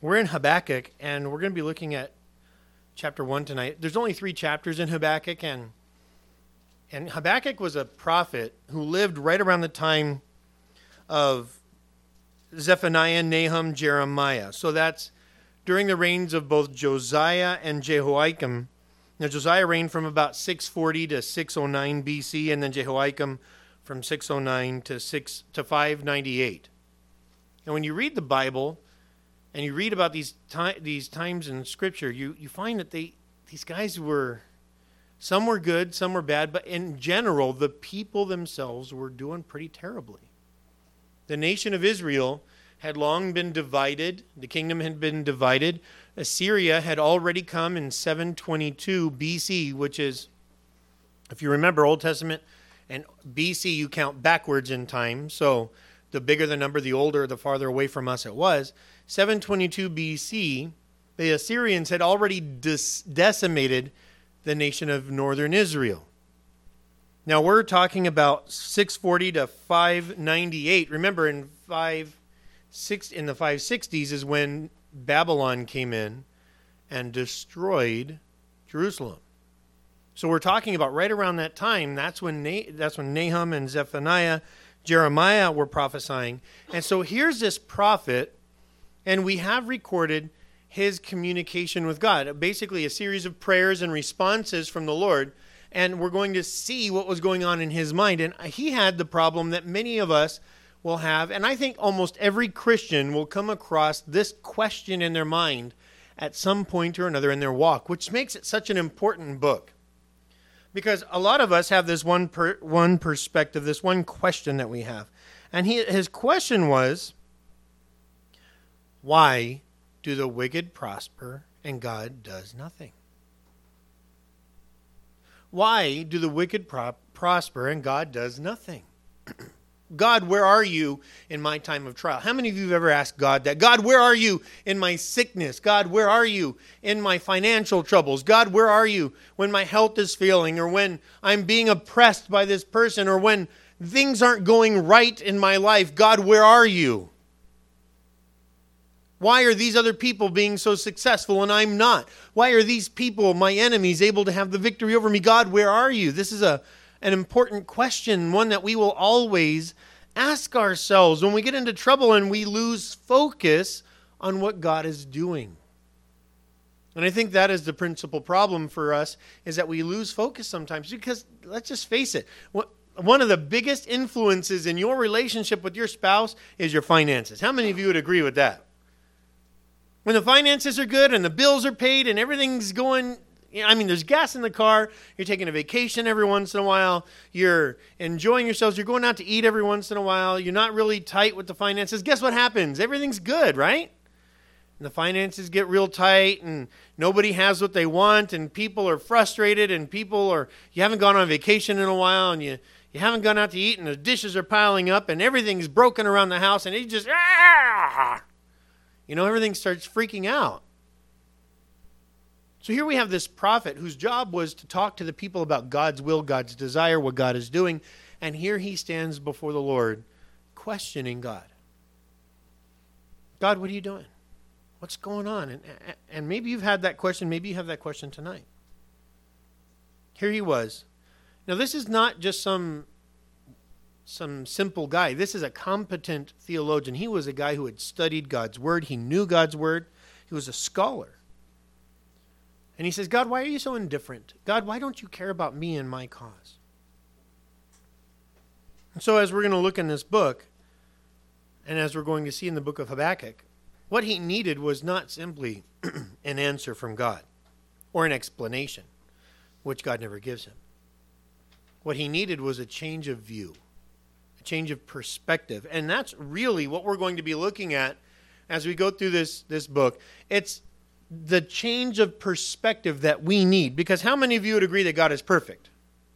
We're in Habakkuk, and we're going to be looking at chapter 1 tonight. There's only 3 chapters in Habakkuk, and Habakkuk was a prophet who lived right around the time of Zephaniah, Nahum, Jeremiah. So that's during the reigns of both Josiah and Jehoiakim. Now, Josiah reigned from about 640 to 609 BC, and then Jehoiakim from 609 to 598. And when you read the Bible and you read about these times in Scripture, you find that these guys were, some were good, some were bad, but in general, the people themselves were doing pretty terribly. The nation of Israel had long been divided. The kingdom had been divided. Assyria had already come in 722 BC, which is, if you remember Old Testament and BC, you count backwards in time. So the bigger the number, the older, the farther away from us it was. 722 BC, the Assyrians had already decimated the nation of northern Israel. Now we're talking about 640 to 598. Remember, in the 560s is when Babylon came in and destroyed Jerusalem. So we're talking about right around that time. That's when Nahum and Zephaniah, Jeremiah were prophesying. And so here's this prophet, and we have recorded his communication with God, basically a series of prayers and responses from the Lord. And we're going to see what was going on in his mind. And he had the problem that many of us will have, and I think almost every Christian will come across this question in their mind at some point or another in their walk, which makes it such an important book. Because a lot of us have this one perspective, this one question that we have. And his question was, why do the wicked prosper and God does nothing? Why do the wicked prosper and God does nothing? God, where are you in my time of trial? How many of you have ever asked God that? God, where are you in my sickness? God, where are you in my financial troubles? God, where are you when my health is failing, or when I'm being oppressed by this person, or when things aren't going right in my life? God, where are you? Why are these other people being so successful and I'm not? Why are these people, my enemies, able to have the victory over me? God, where are you? This is an important question, one that we will always ask ourselves when we get into trouble and we lose focus on what God is doing. And I think that is the principal problem for us, is that we lose focus sometimes, because let's just face it, one of the biggest influences in your relationship with your spouse is your finances. How many of you would agree with that? When the finances are good and the bills are paid and everything's going, there's gas in the car, you're taking a vacation every once in a while, you're enjoying yourselves, you're going out to eat every once in a while, you're not really tight with the finances. Guess what happens? Everything's good, right? And the finances get real tight and nobody has what they want and people are frustrated and you haven't gone on vacation in a while and you haven't gone out to eat and the dishes are piling up and everything's broken around the house and it's just, everything starts freaking out. So here we have this prophet whose job was to talk to the people about God's will, God's desire, what God is doing. And here he stands before the Lord questioning God. God, what are you doing? What's going on? And maybe you've had that question. Maybe you have that question tonight. Here he was. Now this is not just some simple guy. This is a competent theologian. He was a guy who had studied God's word. He knew God's word. He was a scholar. And he says, God, why are you so indifferent? God, why don't you care about me and my cause? And so as we're going to look in this book, and as we're going to see in the book of Habakkuk, what he needed was not simply an answer from God or an explanation, which God never gives him. What he needed was a change of view, a change of perspective. And that's really what we're going to be looking at as we go through this book. It's the change of perspective that we need. Because how many of you would agree that God is perfect?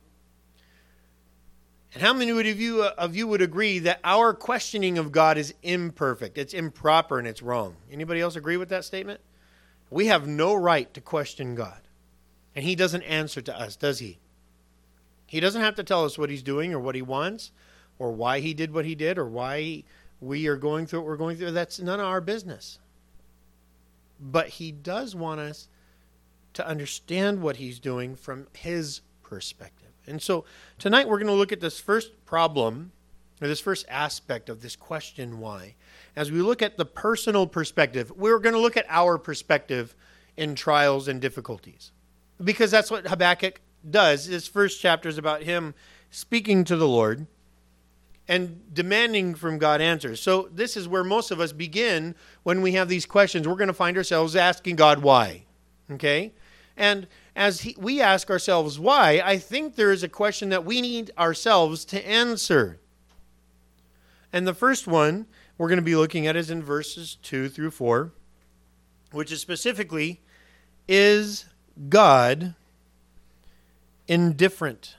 And how many of you would agree that our questioning of God is imperfect, it's improper, and it's wrong? Anybody else agree with that statement? We have no right to question God. And he doesn't answer to us, does he? He doesn't have to tell us what he's doing or what he wants or why he did what he did or why we are going through what we're going through. That's none of our business. but he does want us to understand what he's doing from his perspective. And so tonight we're going to look at this first problem, or this first aspect of this question, why. As we look at the personal perspective, we're going to look at our perspective in trials and difficulties. Because that's what Habakkuk does. This first chapter is about him speaking to the Lord and demanding from God answers. So this is where most of us begin when we have these questions. We're going to find ourselves asking God why. Okay? And as we ask ourselves why, I think there is a question that we need ourselves to answer. And the first one we're going to be looking at is in verses 2 through 4, which is specifically, is God indifferent?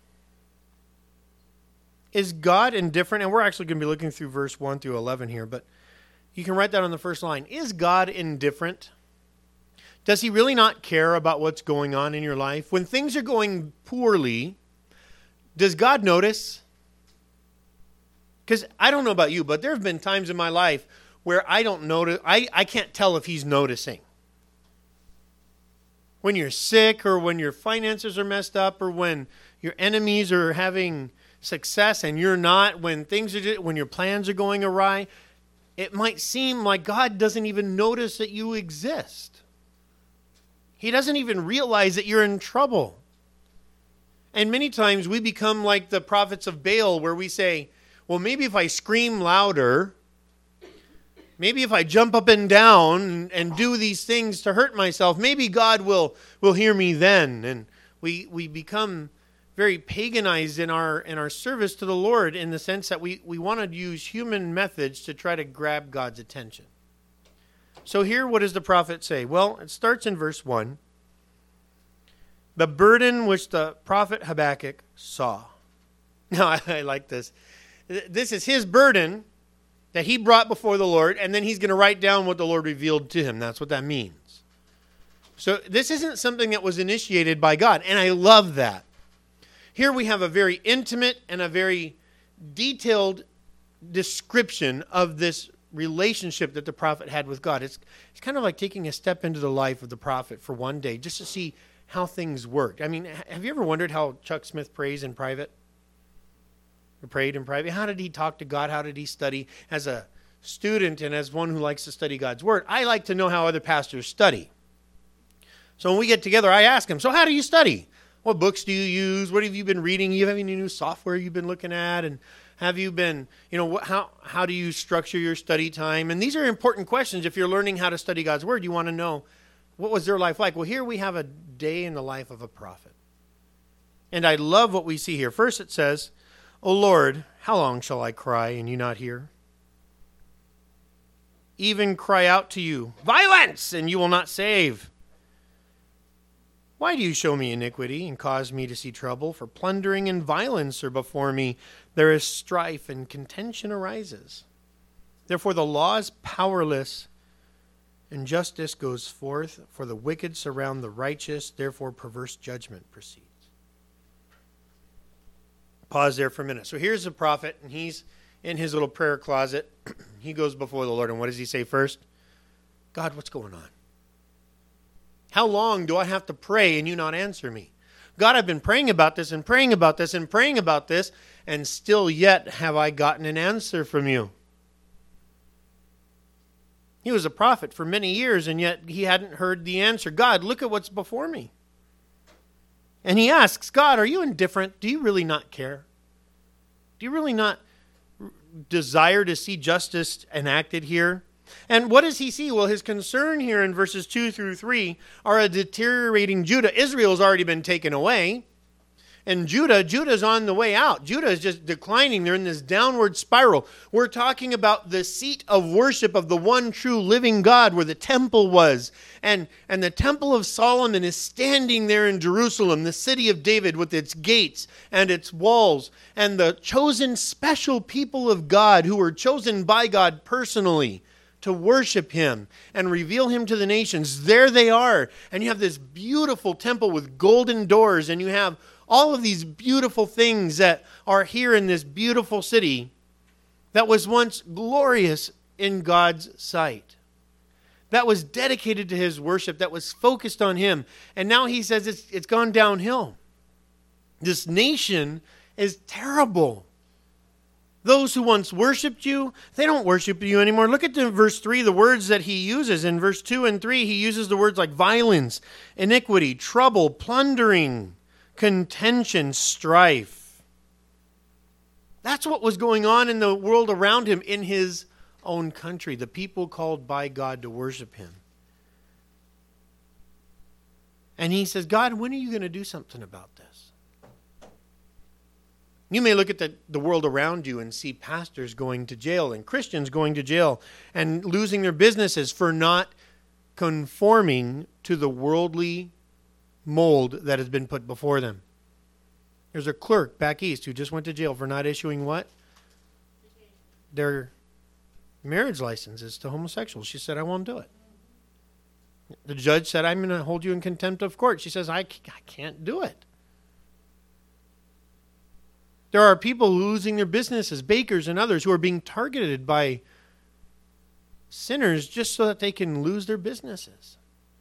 Is God indifferent? And we're actually going to be looking through verse 1 through 11 here, but you can write that on the first line. Is God indifferent? Does he really not care about what's going on in your life? When things are going poorly, does God notice? Because I don't know about you, but there have been times in my life where I don't notice. I can't tell if he's noticing. When you're sick, or when your finances are messed up, or when your enemies are having success and you're not, when your plans are going awry, it might seem like God doesn't even notice that you exist. He doesn't even realize that you're in trouble. And many times we become like the prophets of Baal, where we say, well, maybe if I scream louder, maybe if I jump up and down and do these things to hurt myself, maybe God will hear me then. And we become very paganized in our service to the Lord, in the sense that we want to use human methods to try to grab God's attention. So here, what does the prophet say? Well, it starts in verse 1. The burden which the prophet Habakkuk saw. Now, I like this. This is his burden that he brought before the Lord, and then he's going to write down what the Lord revealed to him. That's what that means. So this isn't something that was initiated by God, and I love that. Here we have a very intimate and a very detailed description of this relationship that the prophet had with God. It's kind of like taking a step into the life of the prophet for one day, just to see how things worked. I mean, have you ever wondered how Chuck Smith prays in private? Or prayed in private? How did he talk to God? How did he study? As a student and as one who likes to study God's Word, I like to know how other pastors study. So when we get together, I ask him, so how do you study? What books do you use? What have you been reading? You have any new software you've been looking at? And have you been, how do you structure your study time? And these are important questions. If you're learning how to study God's Word, you want to know, what was their life like? Well, here we have a day in the life of a prophet. And I love what we see here. First it says, O Lord, how long shall I cry and you not hear? Even cry out to you, violence, and you will not save. Why do you show me iniquity and cause me to see trouble? For plundering and violence are before me. There is strife and contention arises. Therefore the law is powerless and justice goes forth. For the wicked surround the righteous. Therefore perverse judgment proceeds. Pause there for a minute. So here's the prophet, and he's in his little prayer closet. He goes before the Lord, and what does he say first? God, what's going on? How long do I have to pray and you not answer me? God, I've been praying about this and praying about this and praying about this, and still yet have I gotten an answer from you. He was a prophet for many years, and yet he hadn't heard the answer. God, look at what's before me. And he asks, God, are you indifferent? Do you really not care? Do you really not desire to see justice enacted here? And what does he see? Well, his concern here in verses 2 through 3 are a deteriorating Judah. Israel's already been taken away. And Judah's on the way out. Judah is just declining. They're in this downward spiral. We're talking about the seat of worship of the one true living God, where the temple was. And the temple of Solomon is standing there in Jerusalem, the city of David, with its gates and its walls. And the chosen special people of God, who were chosen by God personally to worship him and reveal him to the nations. There they are. And you have this beautiful temple with golden doors, and you have all of these beautiful things that are here in this beautiful city that was once glorious in God's sight. that was dedicated to his worship, that was focused on him. And now he says it's gone downhill. This nation is terrible. Those who once worshipped you, they don't worship you anymore. Look at verse 3, the words that he uses. In verse 2 and 3, he uses the words like violence, iniquity, trouble, plundering, contention, strife. That's what was going on in the world around him in his own country, the people called by God to worship him. And he says, God, when are you going to do something about this? You may look at the world around you and see pastors going to jail and Christians going to jail and losing their businesses for not conforming to the worldly mold that has been put before them. There's a clerk back east who just went to jail for not issuing what? Their marriage licenses to homosexuals. She said, I won't do it. The judge said, I'm going to hold you in contempt of court. She says, I can't do it. There are people losing their businesses, bakers and others, who are being targeted by sinners just so that they can lose their businesses.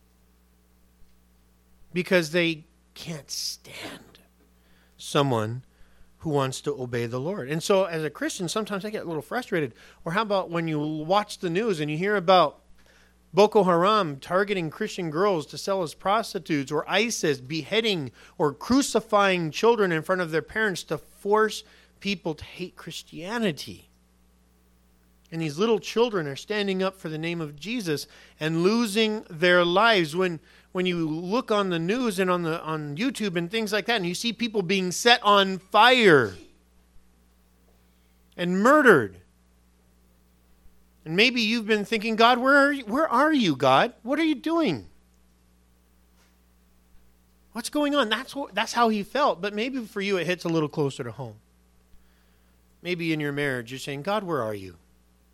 Because they can't stand someone who wants to obey the Lord. And so as a Christian, sometimes I get a little frustrated. Or how about when you watch the news and you hear about Boko Haram targeting Christian girls to sell as prostitutes, or ISIS beheading or crucifying children in front of their parents to force people to hate Christianity. And these little children are standing up for the name of Jesus and losing their lives. When you look on the news and on YouTube and things like that, and you see people being set on fire and murdered. And maybe you've been thinking, God, where are you, God? What are you doing? What's going on? That's how he felt. But maybe for you it hits a little closer to home. Maybe in your marriage you're saying, God, where are you?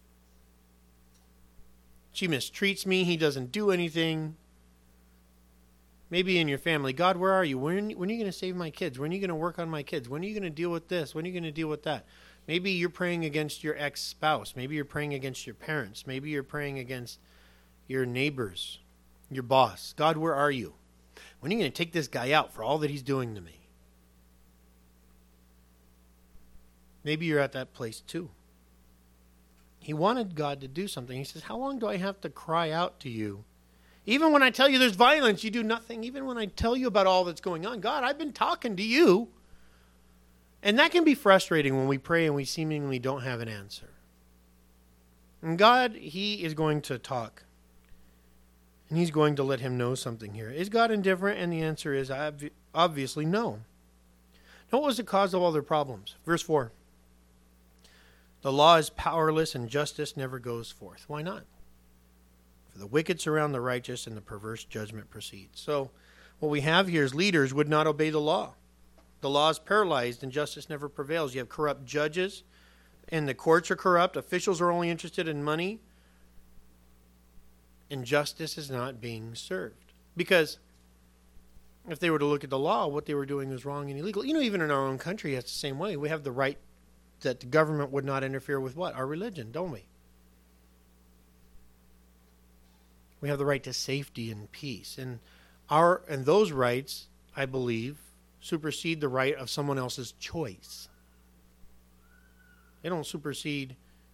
She mistreats me. He doesn't do anything. Maybe in your family, God, where are you? When are you going to save my kids? When are you going to work on my kids? When are you going to deal with this? When are you going to deal with that? Maybe you're praying against your ex-spouse. Maybe you're praying against your parents. Maybe you're praying against your neighbors, your boss. God, where are you? When are you going to take this guy out for all that he's doing to me? Maybe you're at that place too. He wanted God to do something. He says, how long do I have to cry out to you? Even when I tell you there's violence, you do nothing. Even when I tell you about all that's going on, God, I've been talking to you. And that can be frustrating when we pray and we seemingly don't have an answer. And God, he is going to talk. And he's going to let him know something here. Is God indifferent? And the answer is obviously no. Now, what was the cause of all their problems? Verse 4. The law is powerless and justice never goes forth. Why not? For the wicked surround the righteous and the perverse judgment proceeds. So what we have here is leaders would not obey the law. The law is paralyzed and justice never prevails. You have corrupt judges and the courts are corrupt. Officials are only interested in money. And justice is not being served. Because if they were to look at the law, what they were doing was wrong and illegal. You know, even in our own country, it's the same way. We have the right that the government would not interfere with what? Our religion, don't we? We have the right to safety and peace. And those rights, I believe, supersede the right of someone else's choice. They don't supersede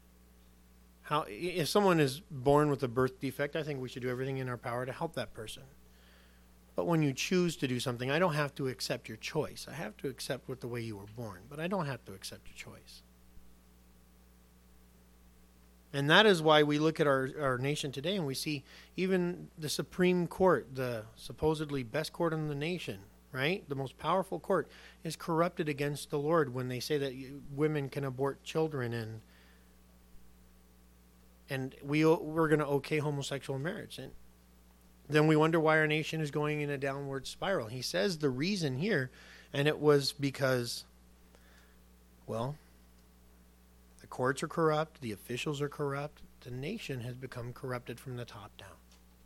if someone is born with a birth defect, I think we should do everything in our power to help that person. But when you choose to do something, I don't have to accept your choice. I have to accept the way you were born, but I don't have to accept your choice. And that is why we look at our nation today and we see even the Supreme Court, the supposedly best court in the nation, right? The most powerful court is corrupted against the Lord when they say that women can abort children and we're going to okay homosexual marriage. And then we wonder why our nation is going in a downward spiral. He says the reason here, and it was because, well, the courts are corrupt, the officials are corrupt, the nation has become corrupted from the top down.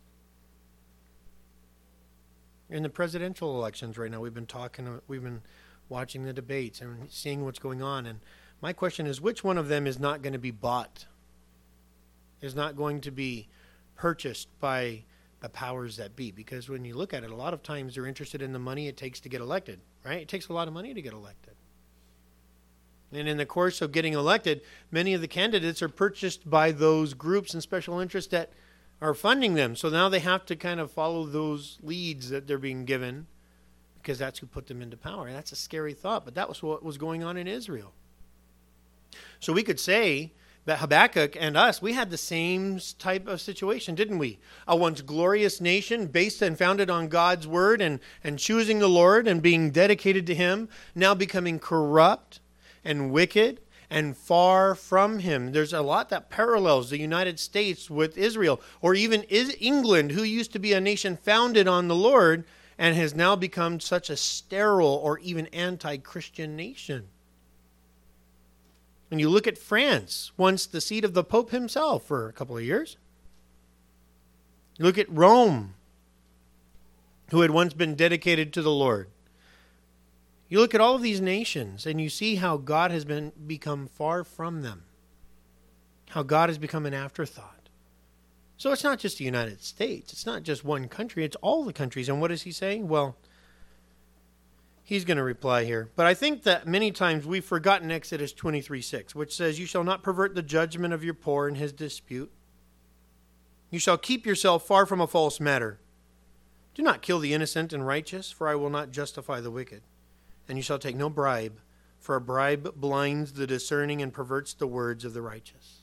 In the presidential elections right now, we've been watching the debates and seeing what's going on. And my question is, which one of them is not going to be bought? Is not going to be purchased by the powers that be. Because when you look at it, a lot of times they're interested in the money it takes to get elected, right? It takes a lot of money to get elected. And in the course of getting elected, many of the candidates are purchased by those groups and special interests that are funding them. So now they have to kind of follow those leads that they're being given, because that's who put them into power. And that's a scary thought, but that was what was going on in Israel. So we could say that Habakkuk and us, we had the same type of situation, didn't we? A once glorious nation based and founded on God's word and choosing the Lord and being dedicated to him, now becoming corrupt and wicked and far from him. There's a lot that parallels the United States with Israel, or even England, who used to be a nation founded on the Lord and has now become such a sterile or even anti-Christian nation. And you look at France, once the seat of the Pope himself for a couple of years. You look at Rome, who had once been dedicated to the Lord. You look at all of these nations and you see how God has become far from them. How God has become an afterthought. So it's not just the United States. It's not just one country. It's all the countries. And what is he saying? Well, he's going to reply here. But I think that many times we've forgotten Exodus 23:6, which says, "You shall not pervert the judgment of your poor in his dispute. You shall keep yourself far from a false matter. Do not kill the innocent and righteous, for I will not justify the wicked. And you shall take no bribe, for a bribe blinds the discerning and perverts the words of the righteous."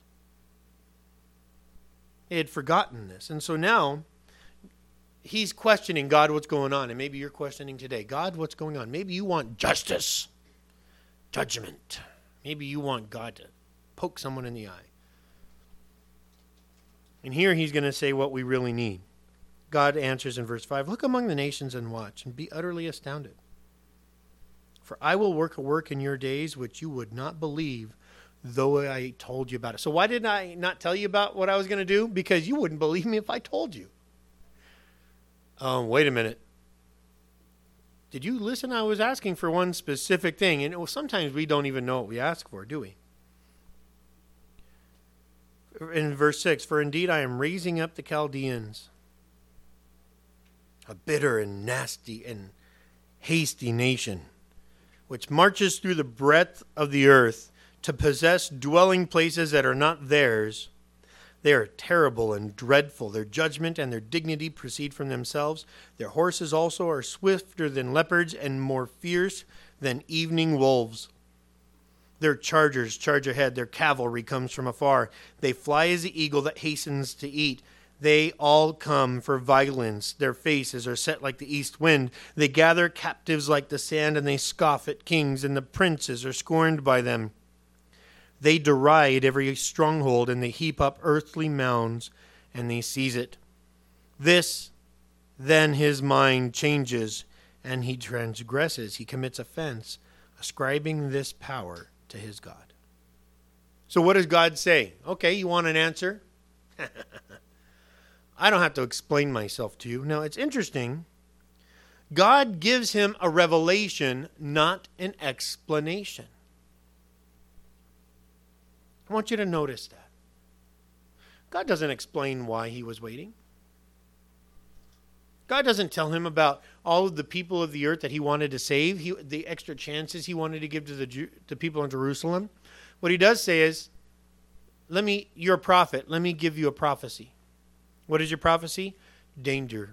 They had forgotten this. And so now he's questioning God, what's going on? And maybe you're questioning today, God, what's going on? Maybe you want justice, judgment. Maybe you want God to poke someone in the eye. And here he's going to say what we really need. God answers in verse 5, "Look among the nations and watch, and be utterly astounded. For I will work a work in your days which you would not believe, though I told you about it." So why did I not tell you about what I was going to do? Because you wouldn't believe me if I told you. Wait a minute. Did you listen? I was asking for one specific thing. And sometimes we don't even know what we ask for, do we? In verse 6, "For indeed I am raising up the Chaldeans, a bitter and nasty and hasty nation, which marches through the breadth of the earth to possess dwelling places that are not theirs. They are terrible and dreadful. Their judgment and their dignity proceed from themselves. Their horses also are swifter than leopards and more fierce than evening wolves. Their chargers charge ahead. Their cavalry comes from afar. They fly as the eagle that hastens to eat. They all come for violence. Their faces are set like the east wind. They gather captives like the sand, and they scoff at kings, and the princes are scorned by them. They deride every stronghold, and they heap up earthly mounds, and they seize it. This, then his mind changes, and he transgresses. He commits offense, ascribing this power to his God." So what does God say? Okay, you want an answer? I don't have to explain myself to you. Now, it's interesting. God gives him a revelation, not an explanation. I want you to notice that. God doesn't explain why he was waiting. God doesn't tell him about all of the people of the earth that he wanted to save, the extra chances he wanted to give to the people in Jerusalem. What he does say is, you're a prophet, let me give you a prophecy. What is your prophecy? Danger.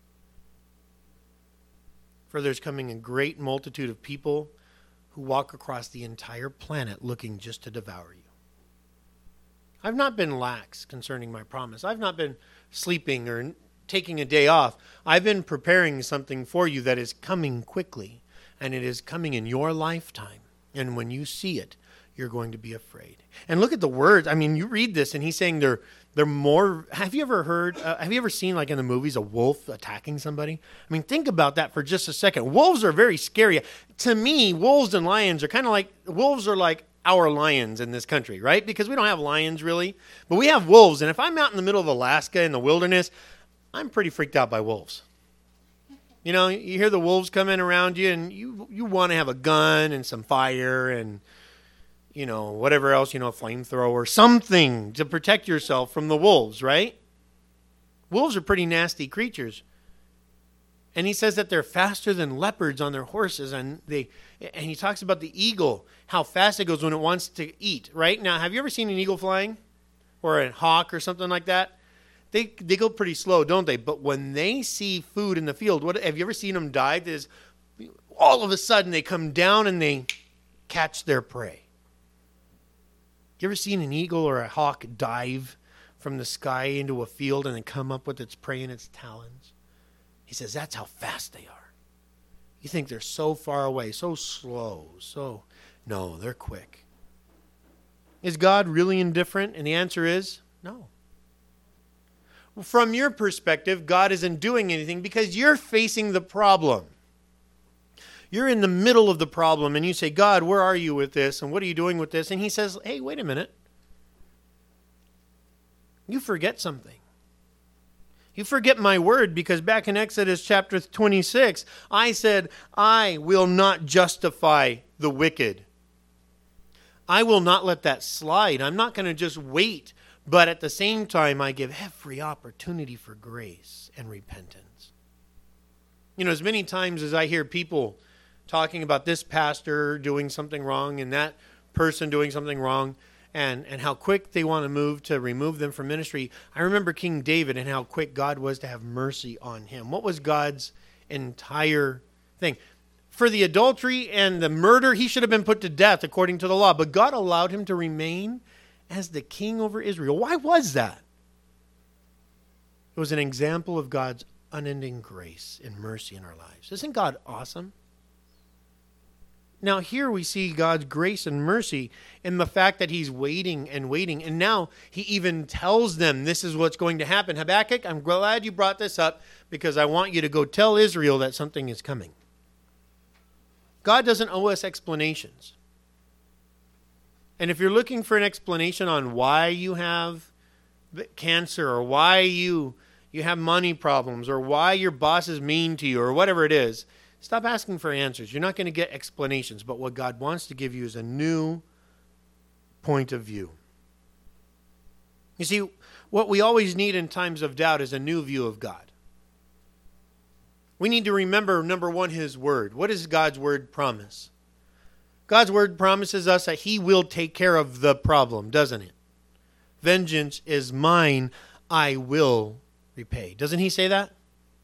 For there's coming a great multitude of people who walk across the entire planet looking just to devour you. I've not been lax concerning my promise. I've not been sleeping or taking a day off. I've been preparing something for you that is coming quickly, and it is coming in your lifetime. And when you see it, you're going to be afraid. And look at the words. I mean, you read this, and he's saying they're more. Have you ever seen, like in the movies, a wolf attacking somebody? I mean, think about that for just a second. Wolves are very scary. To me, wolves and lions are kind of like, wolves are like our lions in this country, right? Because we don't have lions really, but we have wolves. And if I'm out in the middle of Alaska in the wilderness, I'm pretty freaked out by wolves. You know, you hear the wolves coming around you, and you want to have a gun and some fire and, you know, whatever else, you know, a flamethrower, something to protect yourself from the wolves, right? Wolves are pretty nasty creatures. And he says that they're faster than leopards on their horses. And he talks about the eagle, how fast it goes when it wants to eat, right? Now, have you ever seen an eagle flying? Or a hawk or something like that? They go pretty slow, don't they? But when they see food in the field, have you ever seen them dive? There's, all of a sudden they come down and they catch their prey. You ever seen an eagle or a hawk dive from the sky into a field and then come up with its prey in its talons? He says that's how fast they are. You think they're so far away, so slow, no, they're quick. Is God really indifferent? And the answer is no. From your perspective, God isn't doing anything because you're facing the problem. You're in the middle of the problem and you say, God, where are you with this? And what are you doing with this? And he says, hey, wait a minute. You forget something. You forget my word because back in Exodus chapter 26, I said, I will not justify the wicked. I will not let that slide. I'm not going to just wait. But at the same time, I give every opportunity for grace and repentance. You know, as many times as I hear people talking about this pastor doing something wrong and that person doing something wrong, and how quick they want to move to remove them from ministry. I remember King David and how quick God was to have mercy on him. What was God's entire thing? For the adultery and the murder, he should have been put to death according to the law. But God allowed him to remain as the king over Israel. Why was that? It was an example of God's unending grace and mercy in our lives. Isn't God awesome? Now here we see God's grace and mercy in the fact that he's waiting and waiting. And now he even tells them this is what's going to happen. Habakkuk, I'm glad you brought this up because I want you to go tell Israel that something is coming. God doesn't owe us explanations. And if you're looking for an explanation on why you have cancer or why you have money problems or why your boss is mean to you or whatever it is, stop asking for answers. You're not going to get explanations. But what God wants to give you is a new point of view. You see, what we always need in times of doubt is a new view of God. We need to remember, number one, his word. What does God's word promise? God's word promises us that he will take care of the problem, doesn't it? Vengeance is mine, I will repay. Doesn't he say that?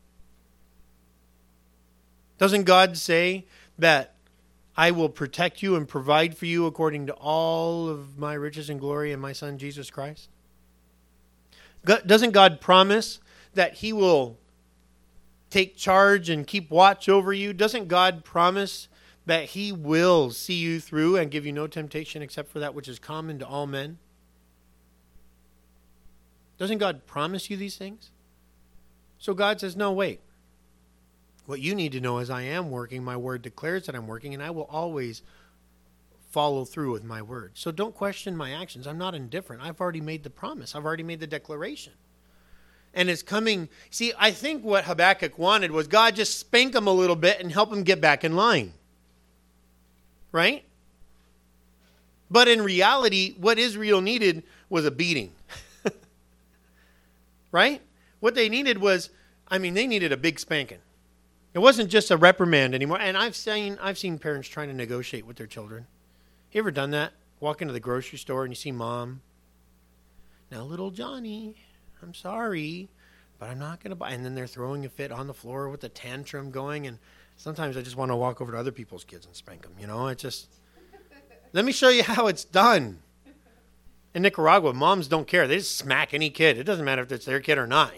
Doesn't God say that I will protect you and provide for you according to all of my riches and glory in my Son, Jesus Christ? Doesn't God promise that he will take charge and keep watch over you? Doesn't God promise that he will see you through and give you no temptation except for that which is common to all men? Doesn't God promise you these things? So God says, no, wait. What you need to know is I am working. My word declares that I'm working, and I will always follow through with my word. So don't question my actions. I'm not indifferent. I've already made the promise. I've already made the declaration. And it's coming. See, I think what Habakkuk wanted was God just spank him a little bit and help him get back in line. Right? But in reality, what Israel needed was a beating. Right? What they needed was, they needed a big spanking. It wasn't just a reprimand anymore. And I've seen parents trying to negotiate with their children. You ever done that? Walk into the grocery store and you see mom. Now, little Johnny, I'm sorry, but I'm not going to buy. And then they're throwing a fit on the floor with a tantrum going. And sometimes I just want to walk over to other people's kids and spank them. It's just, let me show you how it's done. In Nicaragua, moms don't care. They just smack any kid. It doesn't matter if it's their kid or not.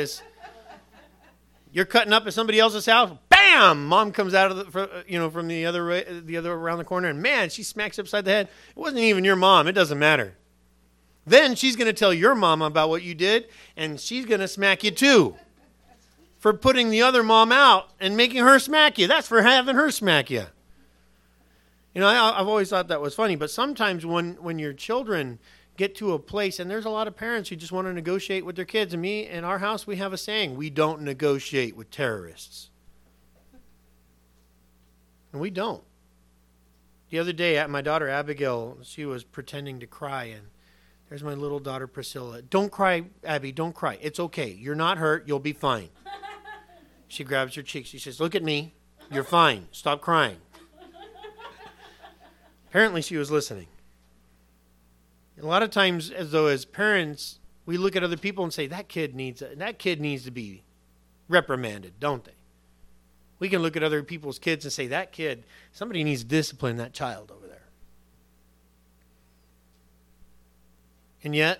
You're cutting up at somebody else's house. Bam! Mom comes out of from the other around the corner, and man, she smacks you upside the head. It wasn't even your mom. It doesn't matter. Then she's going to tell your mom about what you did, and she's going to smack you too for putting the other mom out and making her smack you. That's for having her smack you. I've always thought that was funny, but sometimes when your children get to a place, and there's a lot of parents who just want to negotiate with their kids. And in our house, we have a saying, we don't negotiate with terrorists. And we don't. The other day, my daughter Abigail, she was pretending to cry, and There's my little daughter, Priscilla. Don't cry, Abby, don't cry. It's okay. You're not hurt. You'll be fine. She grabs her cheek. She says, look at me. You're fine. Stop crying. Apparently she was listening. A lot of times, as parents, we look at other people and say, that kid needs to be reprimanded, don't they? We can look at other people's kids and say, somebody needs to discipline that child over there. And yet,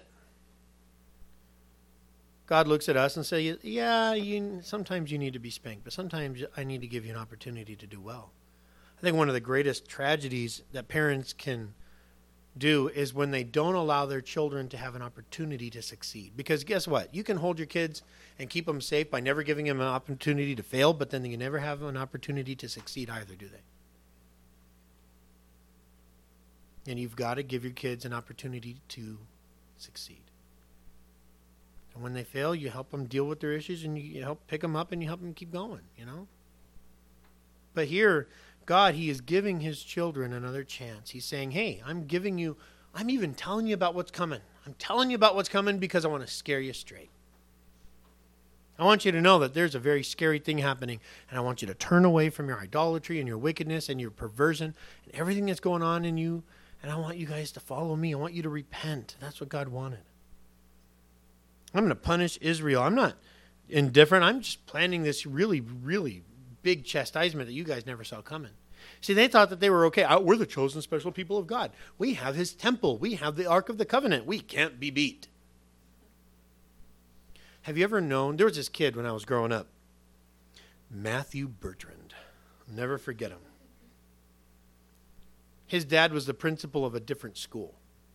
God looks at us and says, sometimes you need to be spanked, but sometimes I need to give you an opportunity to do well. I think one of the greatest tragedies that parents can do is when they don't allow their children to have an opportunity to succeed. Because guess what? You can hold your kids and keep them safe by never giving them an opportunity to fail, but then you never have an opportunity to succeed either, do they? And you've got to give your kids an opportunity to succeed. And when they fail, you help them deal with their issues and you help pick them up and you help them keep going, But here, God, he is giving his children another chance. He's saying, hey, I'm even telling you about what's coming. I'm telling you about what's coming because I want to scare you straight. I want you to know that there's a very scary thing happening, and I want you to turn away from your idolatry and your wickedness and your perversion and everything that's going on in you. And I want you guys to follow me. I want you to repent. That's what God wanted. I'm going to punish Israel. I'm not indifferent. I'm just planning this really, really big chastisement that you guys never saw coming. See, they thought that they were okay. We're the chosen special people of God. We have his temple. We have the Ark of the Covenant. We can't be beat. Have you ever known? There was this kid when I was growing up, Matthew Bertrand. I'll never forget him. His dad was the principal of a different school.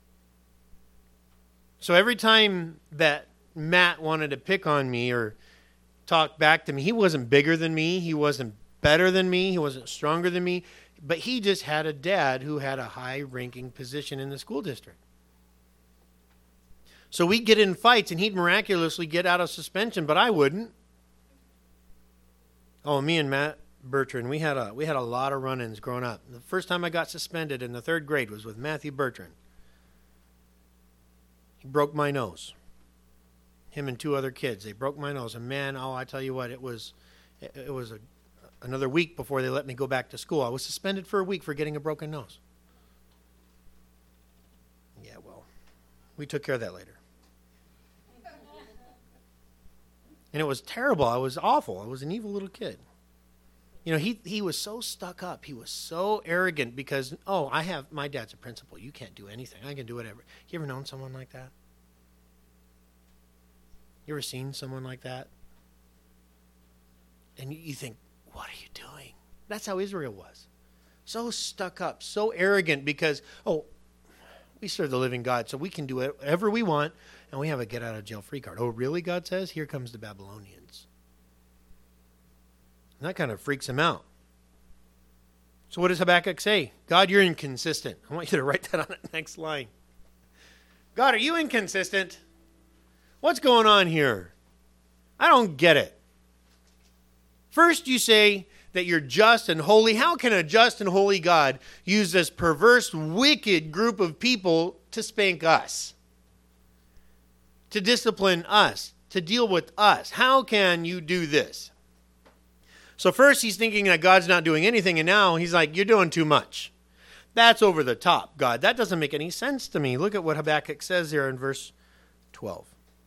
So every time that Matt wanted to pick on me or talk back to me, he wasn't bigger than me. He wasn't better than me. He wasn't stronger than me. But he just had a dad who had a high-ranking position in the school district. So we'd get in fights, and he'd miraculously get out of suspension, but I wouldn't. Oh, me and Matt Bertrand, we had a lot of run-ins growing up. The first time I got suspended in the 3rd grade was with Matthew Bertrand. He broke my nose. Him and 2 other kids, they broke my nose. And man, I tell you what, it was another week before they let me go back to school. I was suspended for a week for getting a broken nose. Yeah, well, we took care of that later. And it was terrible. I was awful. I was an evil little kid. He was so stuck up. He was so arrogant because, my dad's a principal. You can't do anything. I can do whatever. You ever known someone like that? You ever seen someone like that? And you think, what are you doing? That's how Israel was. So stuck up, so arrogant because, we serve the living God, so we can do whatever we want, and we have a get-out-of-jail-free card. Oh, really, God says? Here comes the Babylonians. And that kind of freaks him out. So what does Habakkuk say? God, you're inconsistent. I want you to write that on the next line. God, are you inconsistent? What's going on here? I don't get it. First you say that you're just and holy. How can a just and holy God use this perverse, wicked group of people to spank us? To discipline us? To deal with us? How can you do this? So first he's thinking that God's not doing anything, and now he's like, you're doing too much. That's over the top, God. That doesn't make any sense to me. Look at what Habakkuk says there in verse 12.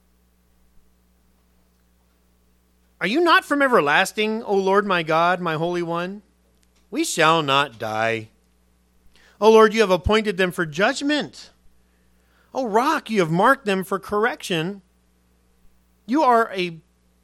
Are you not from everlasting, O Lord my God, my Holy One? We shall not die. O Lord, you have appointed them for judgment. O Rock, you have marked them for correction. You are of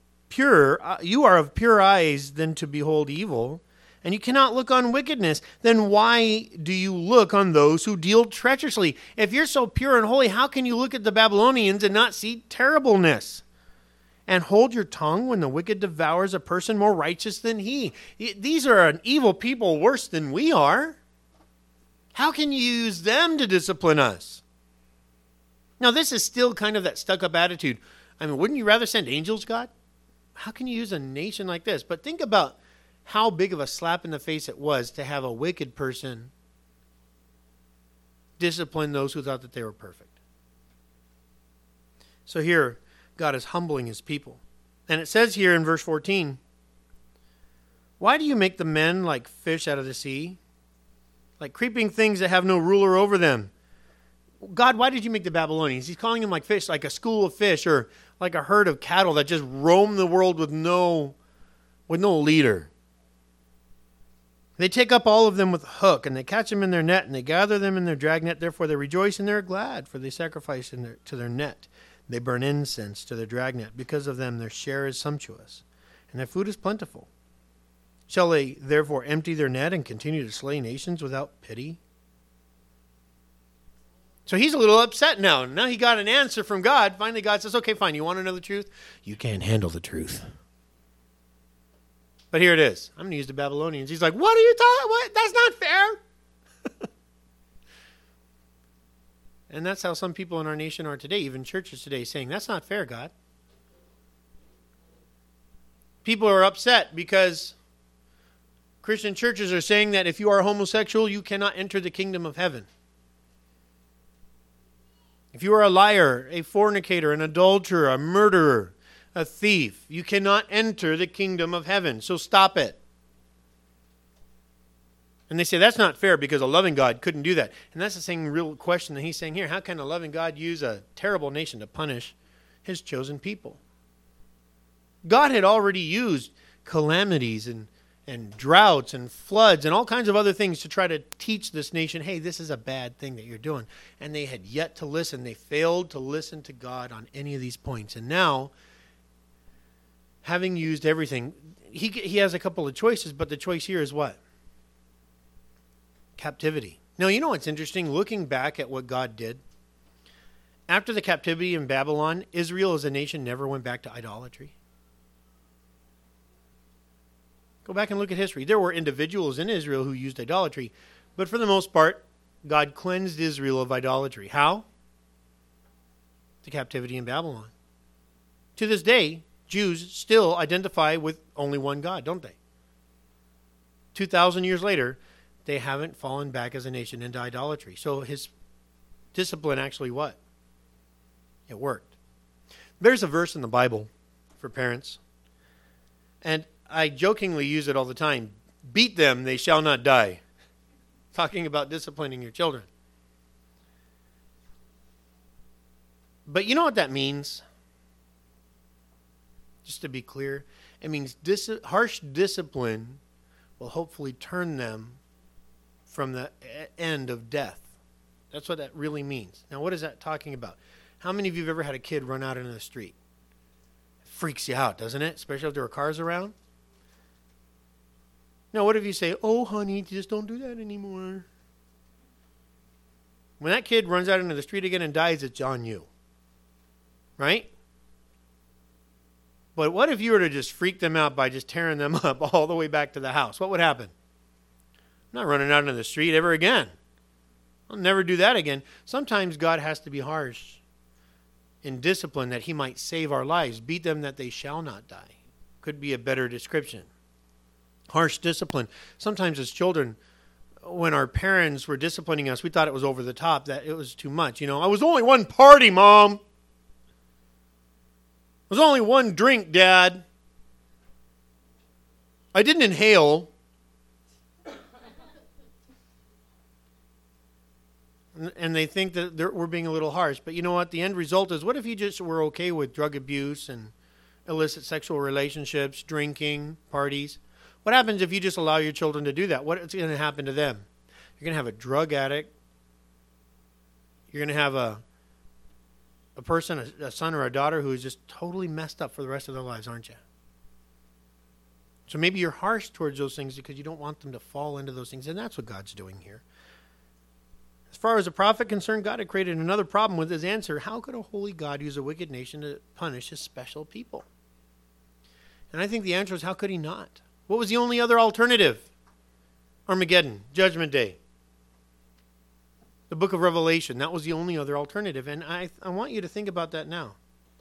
pure eyes than to behold evil, and you cannot look on wickedness. Then why do you look on those who deal treacherously? If you're so pure and holy, how can you look at the Babylonians and not see terribleness? And hold your tongue when the wicked devours a person more righteous than he. These are an evil people worse than we are. How can you use them to discipline us? Now, this is still kind of that stuck-up attitude. I mean, wouldn't you rather send angels, God? How can you use a nation like this? But think about how big of a slap in the face it was to have a wicked person discipline those who thought that they were perfect. So here, God is humbling his people. And it says here in verse 14, why do you make the men like fish out of the sea, like creeping things that have no ruler over them? God, why did you make the Babylonians? He's calling them like fish, like a school of fish, or like a herd of cattle that just roam the world with no leader. They take up all of them with a hook, and they catch them in their net, and they gather them in their dragnet. Therefore they rejoice and they're glad, for they sacrifice to their net. They burn incense to their dragnet. Because of them their share is sumptuous, and their food is plentiful. Shall they therefore empty their net and continue to slay nations without pity? So he's a little upset now. Now he got an answer from God. Finally God says, okay, fine, you want to know the truth? You can't handle the truth. But here it is. I'm going to use the Babylonians. He's like, what are you talking? What? That's not fair. And that's how some people in our nation are today, even churches today, saying, that's not fair, God. People are upset because Christian churches are saying that if you are homosexual, you cannot enter the kingdom of heaven. If you are a liar, a fornicator, an adulterer, a murderer, a thief, you cannot enter the kingdom of heaven. So stop it. And they say that's not fair because a loving God couldn't do that. And that's the same real question that he's saying here. How can a loving God use a terrible nation to punish his chosen people? God had already used calamities and droughts and floods and all kinds of other things to try to teach this nation, hey, this is a bad thing that you're doing. And they had yet to listen. They failed to listen to God on any of these points. And now, having used everything, he has a couple of choices, but the choice here is what? Captivity. Now, you know what's interesting? Looking back at what God did, after the captivity in Babylon, Israel as a nation never went back to idolatry. Go back and look at history. There were individuals in Israel who used idolatry, but for the most part, God cleansed Israel of idolatry. How? The captivity in Babylon. To this day, Jews still identify with only one God, don't they? 2,000 years later, they haven't fallen back as a nation into idolatry. So his discipline actually what? It worked. There's a verse in the Bible for parents, and I jokingly use it all the time. Beat them, they shall not die. Talking about disciplining your children. But you know what that means? Just to be clear, it means harsh discipline will hopefully turn them from the end of death. That's what that really means. Now, what is that talking about? How many of you have ever had a kid run out into the street? It freaks you out, doesn't it? Especially if there are cars around. Now, what if you say, oh, honey, just don't do that anymore? When that kid runs out into the street again and dies, it's on you. Right? But what if you were to just freak them out by just tearing them up all the way back to the house? What would happen? I'm not running out into the street ever again. I'll never do that again. Sometimes God has to be harsh in discipline that he might save our lives. Beat them that they shall not die. Could be a better description. Harsh discipline. Sometimes as children, when our parents were disciplining us, we thought it was over the top, that it was too much. You know, I was only one party, Mom. It was only one drink, Dad. I didn't inhale. And they think that we're being a little harsh. But you know what? The end result is, what if you just were okay with drug abuse and illicit sexual relationships, drinking, parties? What happens if you just allow your children to do that? What's going to happen to them? You're going to have a drug addict. You're going to have a person, a son or a daughter who is just totally messed up for the rest of their lives, aren't you? So maybe you're harsh towards those things because you don't want them to fall into those things. And that's what God's doing here. As far as the prophet concerned, God had created another problem with his answer. How could a holy God use a wicked nation to punish his special people? And I think the answer is, how could he not? What was the only other alternative? Armageddon, Judgment Day. The book of Revelation, that was the only other alternative. And I want you to think about that now.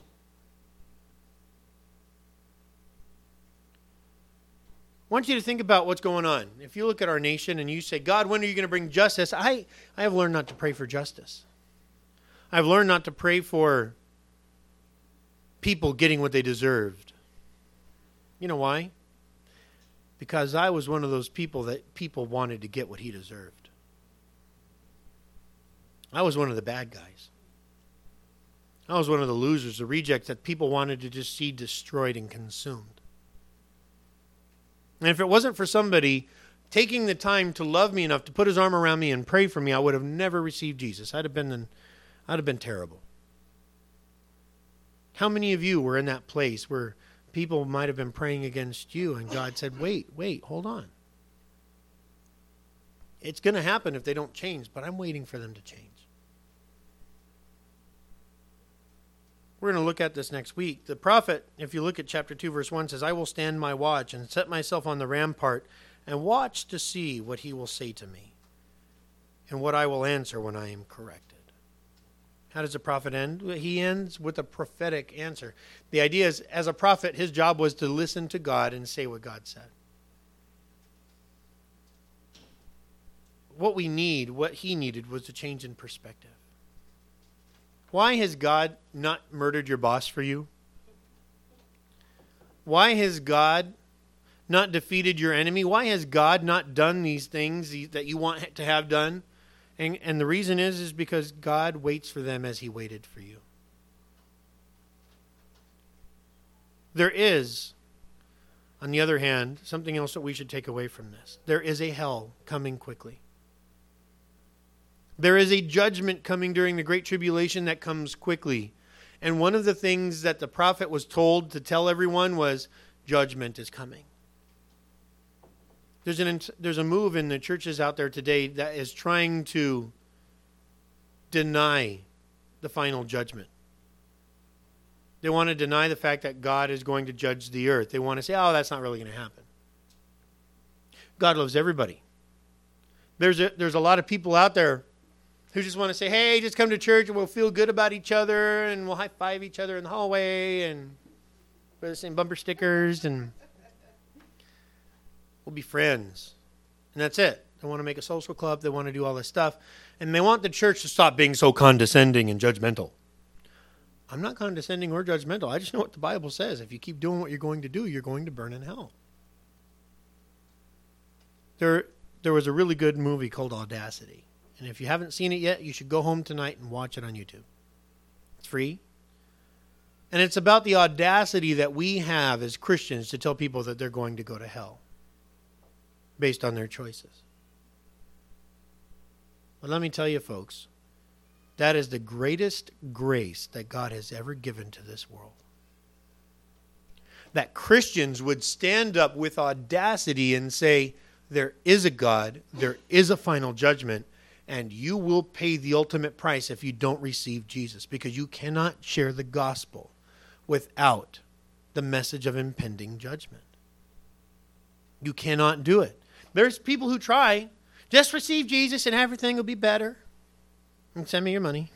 I want you to think about what's going on. If you look at our nation and you say, God, when are you going to bring justice? I have learned not to pray for justice. I've learned not to pray for people getting what they deserved. You know why? Because I was one of those people that people wanted to get what he deserved. I was one of the bad guys. I was one of the losers, the rejects that people wanted to just see destroyed and consumed. And if it wasn't for somebody taking the time to love me enough to put his arm around me and pray for me, I would have never received Jesus. I'd have been terrible. How many of you were in that place where people might have been praying against you and God said, wait, hold on. It's going to happen if they don't change, but I'm waiting for them to change. We're going to look at this next week. The prophet, if you look at chapter 2, verse 1, says, I will stand my watch and set myself on the rampart and watch to see what he will say to me and what I will answer when I am corrected. How does the prophet end? He ends with a prophetic answer. The idea is, as a prophet, his job was to listen to God and say what God said. What we need, what he needed, was a change in perspective. Why has God not murdered your boss for you? Why has God not defeated your enemy? Why has God not done these things that you want to have done? And the reason is because God waits for them as he waited for you. There is, on the other hand, something else that we should take away from this. There is a hell coming quickly. There is a judgment coming during the Great Tribulation that comes quickly. And one of the things that the prophet was told to tell everyone was, judgment is coming. There's a move in the churches out there today that is trying to deny the final judgment. They want to deny the fact that God is going to judge the earth. They want to say, oh, that's not really going to happen. God loves everybody. There's a lot of people out there who just want to say, hey, just come to church and we'll feel good about each other and we'll high-five each other in the hallway and wear the same bumper stickers and we'll be friends. And that's it. They want to make a social club. They want to do all this stuff. And they want the church to stop being so condescending and judgmental. I'm not condescending or judgmental. I just know what the Bible says. If you keep doing what you're going to do, you're going to burn in hell. There was a really good movie called Audacity. And if you haven't seen it yet, you should go home tonight and watch it on YouTube. It's free. And it's about the audacity that we have as Christians to tell people that they're going to go to hell based on their choices. But let me tell you, folks, that is the greatest grace that God has ever given to this world. That Christians would stand up with audacity and say, there is a God, there is a final judgment, and you will pay the ultimate price if you don't receive Jesus, because you cannot share the gospel without the message of impending judgment. You cannot do it. There's people who try. Just receive Jesus and everything will be better. And send me your money.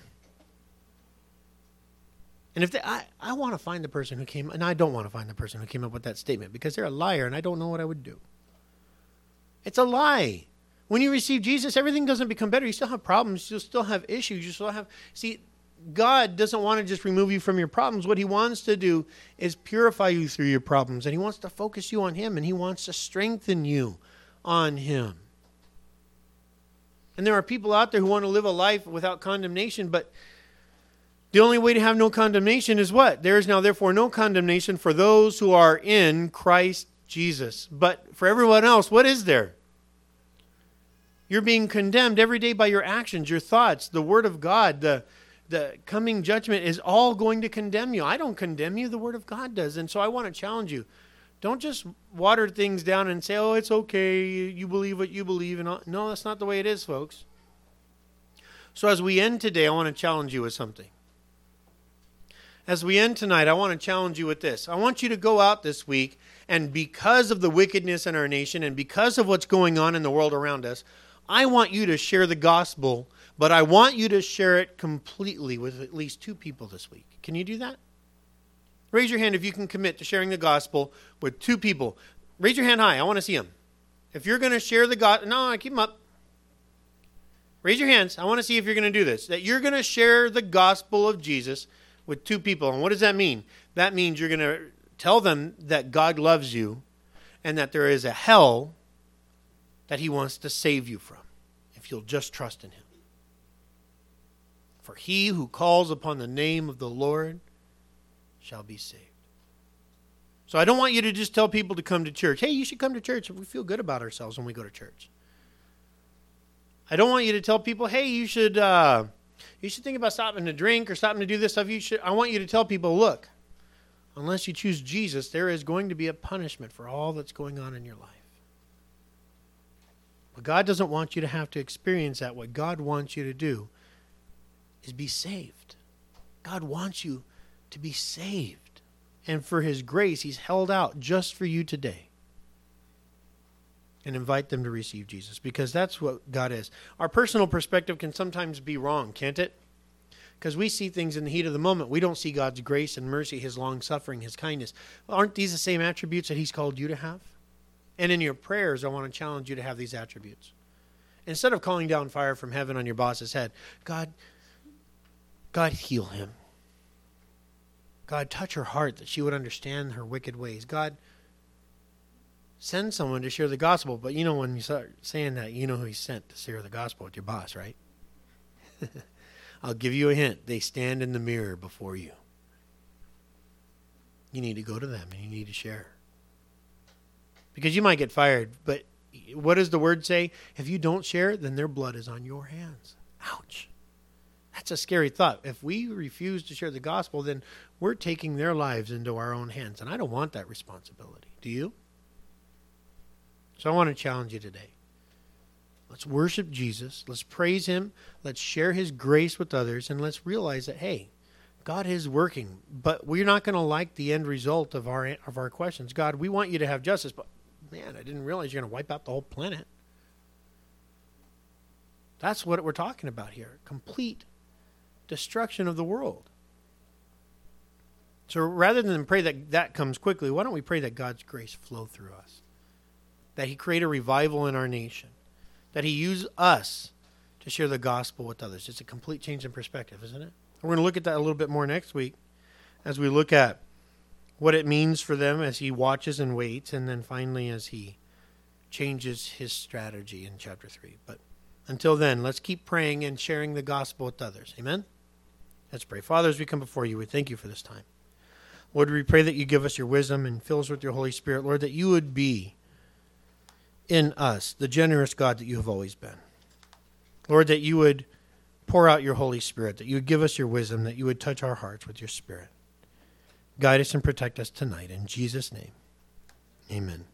And if I want to find the person who came, and I don't want to find the person who came up with that statement because they're a liar and I don't know what I would do. It's a lie. When you receive Jesus, everything doesn't become better. You still have problems. You still have issues. You still have... See, God doesn't want to just remove you from your problems. What he wants to do is purify you through your problems. And he wants to focus you on him. And he wants to strengthen you on him. And there are people out there who want to live a life without condemnation. But the only way to have no condemnation is what? There is now therefore no condemnation for those who are in Christ Jesus. But for everyone else, what is there? You're being condemned every day by your actions, your thoughts, the word of God, the coming judgment is all going to condemn you. I don't condemn you, the word of God does. And so I want to challenge you. Don't just water things down and say, oh, it's okay, you believe what you believe. And all. No, that's not the way it is, folks. So as we end today, I want to challenge you with something. As we end tonight, I want to challenge you with this. I want you to go out this week, and because of the wickedness in our nation and because of what's going on in the world around us, I want you to share the gospel, but I want you to share it completely with at least 2 people this week. Can you do that? Raise your hand if you can commit to sharing the gospel with 2 people. Raise your hand high. I want to see them. If you're going to share the gospel, no, keep them up. Raise your hands. I want to see if you're going to do this. That you're going to share the gospel of Jesus with two people. And what does that mean? That means you're going to tell them that God loves you and that there is a hell that he wants to save you from if you'll just trust in him. For he who calls upon the name of the Lord shall be saved. So I don't want you to just tell people to come to church. Hey, you should come to church if we feel good about ourselves when we go to church. I don't want you to tell people, hey, you should think about stopping to drink or stopping to do this stuff. I want you to tell people, look, unless you choose Jesus, there is going to be a punishment for all that's going on in your life. But God doesn't want you to have to experience that. What God wants you to do is be saved. God wants you to be saved. And for his grace, he's held out just for you today. And invite them to receive Jesus, because that's what God is. Our personal perspective can sometimes be wrong, can't it? Because we see things in the heat of the moment. We don't see God's grace and mercy, his long-suffering, his kindness. Aren't these the same attributes that he's called you to have? And in your prayers, I want to challenge you to have these attributes. Instead of calling down fire from heaven on your boss's head, God heal him. God, touch her heart that she would understand her wicked ways. God, send someone to share the gospel. But you know, when you start saying that, you know who he sent to share the gospel with your boss, right? I'll give you a hint. They stand in the mirror before you. You need to go to them and you need to share. Because you might get fired, but what does the word say? If you don't share, then their blood is on your hands. Ouch. That's a scary thought. If we refuse to share the gospel, then we're taking their lives into our own hands. And I don't want that responsibility. Do you? So I want to challenge you today. Let's worship Jesus. Let's praise him. Let's share his grace with others. And let's realize that, hey, God is working. But we're not going to like the end result of our questions. God, we want you to have justice. But, man, I didn't realize you're going to wipe out the whole planet. That's what we're talking about here. Complete destruction of the world. So rather than pray that that comes quickly, why don't we pray that God's grace flow through us? That he create a revival in our nation. That he use us to share the gospel with others. It's a complete change in perspective, isn't it? We're going to look at that a little bit more next week as we look at what it means for them as he watches and waits, and then finally as he changes his strategy in chapter 3. But until then, let's keep praying and sharing the gospel with others. Amen? Let's pray. Father, as we come before you, we thank you for this time. Lord, we pray that you give us your wisdom and fill us with your Holy Spirit. Lord, that you would be in us the generous God that you have always been. Lord, that you would pour out your Holy Spirit, that you would give us your wisdom, that you would touch our hearts with your Spirit. Guide us and protect us tonight. In Jesus' name, amen.